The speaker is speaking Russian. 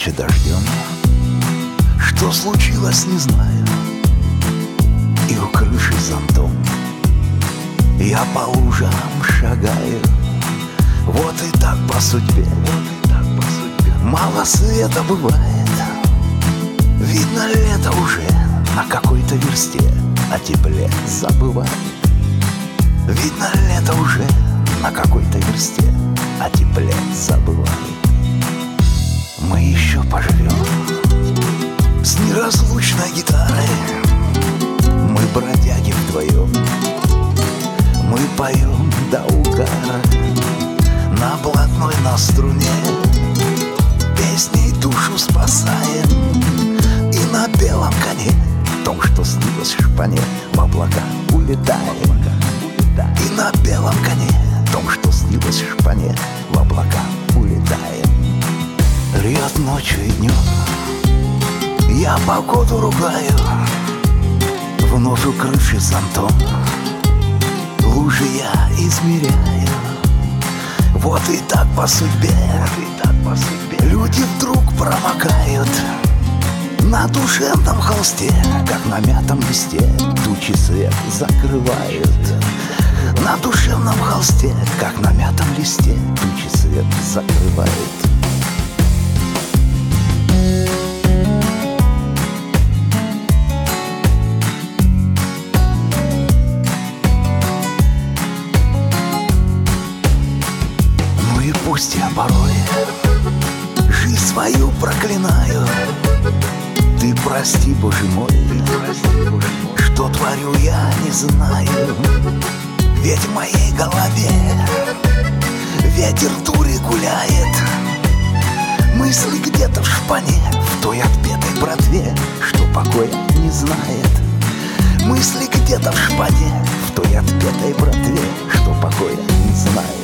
ночи дождем. Что случилось, не знаю. И у крыши зонтом я по лужам шагаю. Вот и так по судьбе, мало света бывает. Видно, лето уже на какой-то версте, о тепле забывает. Видно, лето уже на какой-то версте, о тепле забывает. Мы еще поживем с неразлучной гитарой. Мы бродяги вдвоем, мы поем до угара на блатной, на струне, песней душу спасаем. И на белом коне, том, что снилось в шпане, в облака улетаем. И на белом коне, том, что снилось в шпане, в облака улетаем. Рьет ночью и днем, я погоду ругаю. Вновь у крыши зонтом лужи я измеряю. Вот и так по судьбе, люди вдруг промокают. На душевном холсте, как на мятом листе, тучи свет закрывают. На душевном холсте, как на мятом листе, тучи свет закрывают. Ну и пусть я порой жизнь свою проклинаю. Ты прости, Боже мой, что творю я, не знаю. Ведь в моей голове ветер дури гуляет. Мысли где-то в шпане, в той отпетой братве, что покоя не знает. Мысли где-то в шпане, в той отпетой братве, что покоя не знает.